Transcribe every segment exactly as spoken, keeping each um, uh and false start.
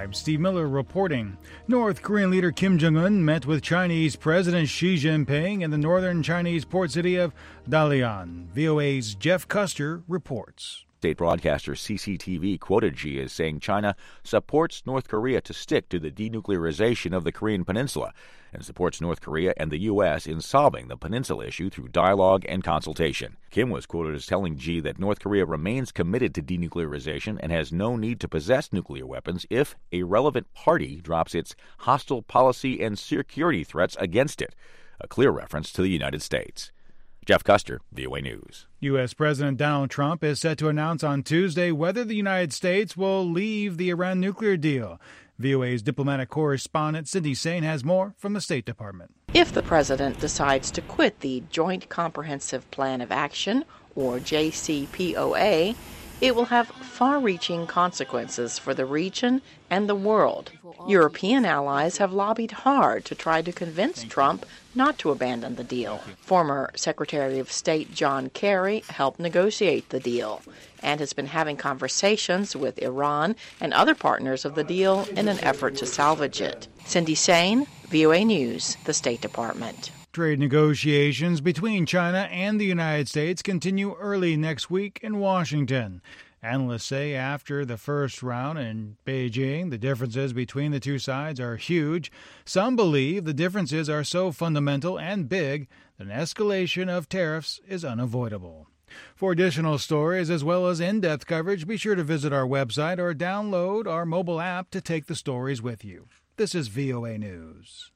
I'm Steve Miller reporting. North Korean leader Kim Jong-un met with Chinese President Xi Jinping in the northern Chinese port city of Dalian. V O A's Jeff Custer reports. State broadcaster C C T V quoted Xi as saying China supports North Korea to stick to the denuclearization of the Korean Peninsula and supports North Korea and the U S in solving the peninsula issue through dialogue and consultation. Kim was quoted as telling Xi that North Korea remains committed to denuclearization and has no need to possess nuclear weapons if a relevant party drops its hostile policy and security threats against it, a clear reference to the United States. Jeff Custer, V O A News. U S. President Donald Trump is set to announce on Tuesday whether the United States will leave the Iran nuclear deal. V O A's diplomatic correspondent Cindy Sain has more from the State Department. If the president decides to quit the Joint Comprehensive Plan of Action, or J C P O A, it will have far-reaching consequences for the region and the world. European allies have lobbied hard to try to convince Trump not to abandon the deal. Former Secretary of State John Kerry helped negotiate the deal and has been having conversations with Iran and other partners of the deal in an effort to salvage it. Cindy Sain, V O A News, the State Department. Trade negotiations between China and the United States continue early next week in Washington. Analysts say after the first round in Beijing, the differences between the two sides are huge. Some believe the differences are so fundamental and big that an escalation of tariffs is unavoidable. For additional stories as well as in-depth coverage, be sure to visit our website or download our mobile app to take the stories with you. This is V O A News.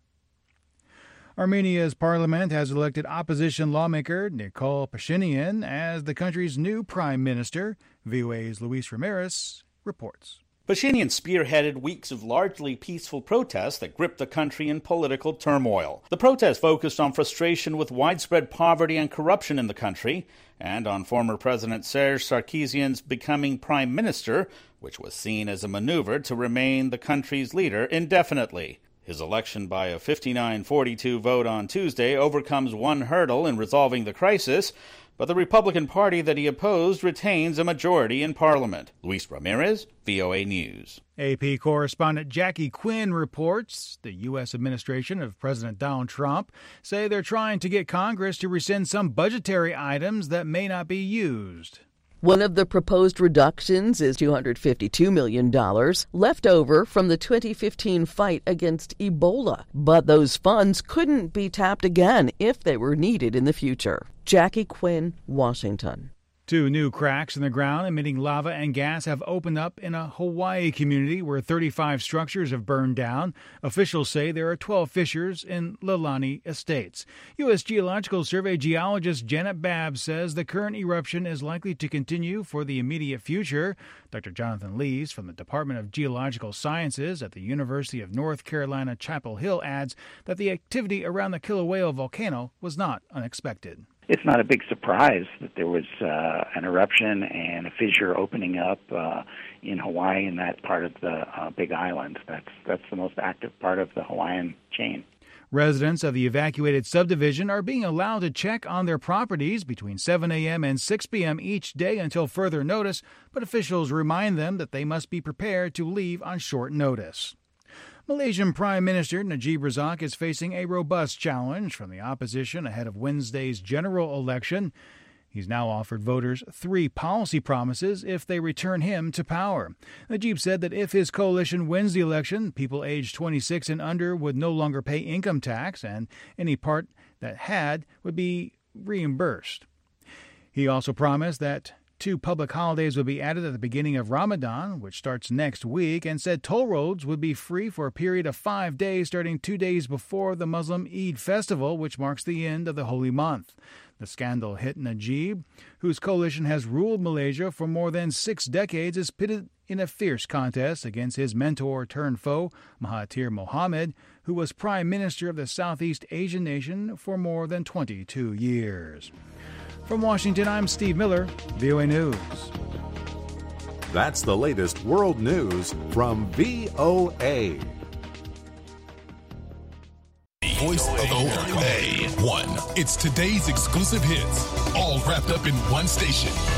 Armenia's parliament has elected opposition lawmaker Nikol Pashinyan as the country's new prime minister. V O A's Luis Ramirez reports. Pashinyan spearheaded weeks of largely peaceful protests that gripped the country in political turmoil. The protests focused on frustration with widespread poverty and corruption in the country, and on former President Serge Sarkisian's becoming prime minister, which was seen as a maneuver to remain the country's leader indefinitely. His election by a fifty-nine forty-two vote on Tuesday overcomes one hurdle in resolving the crisis, but the Republican Party that he opposed retains a majority in Parliament. Luis Ramirez, V O A News. A P correspondent Jackie Quinn reports the U S administration of President Donald Trump say they're trying to get Congress to rescind some budgetary items that may not be used. One of the proposed reductions is two hundred fifty-two million dollars left over from the twenty fifteen fight against Ebola. But those funds couldn't be tapped again if they were needed in the future. Jackie Quinn, Washington. Two new cracks in the ground emitting lava and gas have opened up in a Hawaii community where thirty-five structures have burned down. Officials say there are twelve fissures in Leilani Estates. U S. Geological Survey geologist Janet Babb says the current eruption is likely to continue for the immediate future. Doctor Jonathan Lees from the Department of Geological Sciences at the University of North Carolina, Chapel Hill adds that the activity around the Kilauea volcano was not unexpected. It's not a big surprise that there was uh, an eruption and a fissure opening up uh, in Hawaii in that part of the uh, Big Island. That's that's the most active part of the Hawaiian chain. Residents of the evacuated subdivision are being allowed to check on their properties between seven a.m. and six p.m. each day until further notice, but officials remind them that they must be prepared to leave on short notice. Malaysian Prime Minister Najib Razak is facing a robust challenge from the opposition ahead of Wednesday's general election. He's now offered voters three policy promises if they return him to power. Najib said that if his coalition wins the election, people aged twenty-six and under would no longer pay income tax, and any part that had would be reimbursed. He also promised that two public holidays would be added at the beginning of Ramadan, which starts next week, and said toll roads would be free for a period of five days starting two days before the Muslim Eid festival, which marks the end of the holy month. The scandal hit Najib, whose coalition has ruled Malaysia for more than six decades, is pitted in a fierce contest against his mentor-turned-foe, Mahathir Mohamad, who was prime minister of the Southeast Asian nation for more than twenty-two years. From Washington, I'm Steve Miller, V O A News. That's the latest world news from V O A. Voice of O A one. It's today's exclusive hits, all wrapped up in one station.